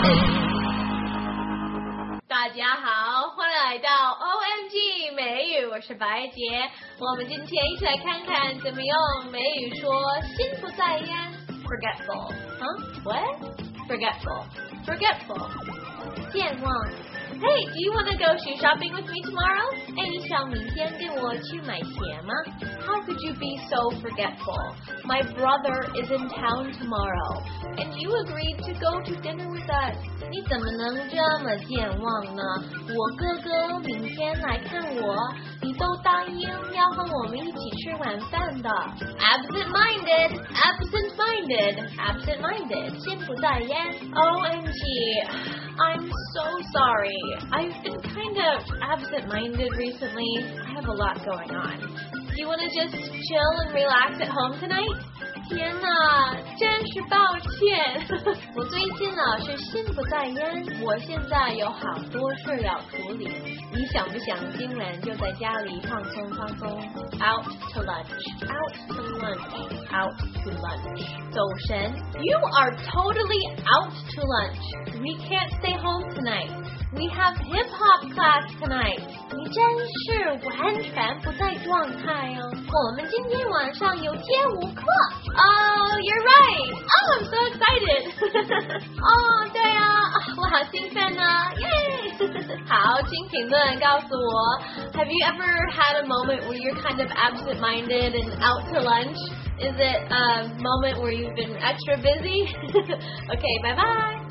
大家好，欢迎来到 OMG 美语，我是白洁。我们今天一起来看看怎么用美语说心不在焉 forgetful. What? Forgetful. 健忘。Hey, do you want to go shoe shopping with me tomorrow? 你想明天跟我去买鞋吗？ How could you be so forgetful? My brother is in town tomorrow, and you agreed to go to dinner with us. 你怎么能这么健忘呢？我哥哥明天来看我，你都答应要和我们一起吃晚饭的。Absent-minded,心不在焉。OMG, I'm so sorry. I've been kind of absent-minded recently. I have a lot going on. Do you want to just chill and relax at home tonight? 天哪，真是抱歉。我最近是心不在焉，我现在有好多事要处理。你想不想今晚就在家里放松？ Out to lunch. 走神 You are totally out to lunch. We can't stay home tonight. We have hip-hop class tonight. 你真是完全不在状态哦。我们今天晚上有街舞课。Oh, you're right. Oh, I'm so excited. 对啊，我好兴奋呢，耶！好，请评论告诉我 Have you ever had a moment where you're kind of absent-minded and out to lunch? Is it a moment where you've been extra busy? Okay, bye-bye.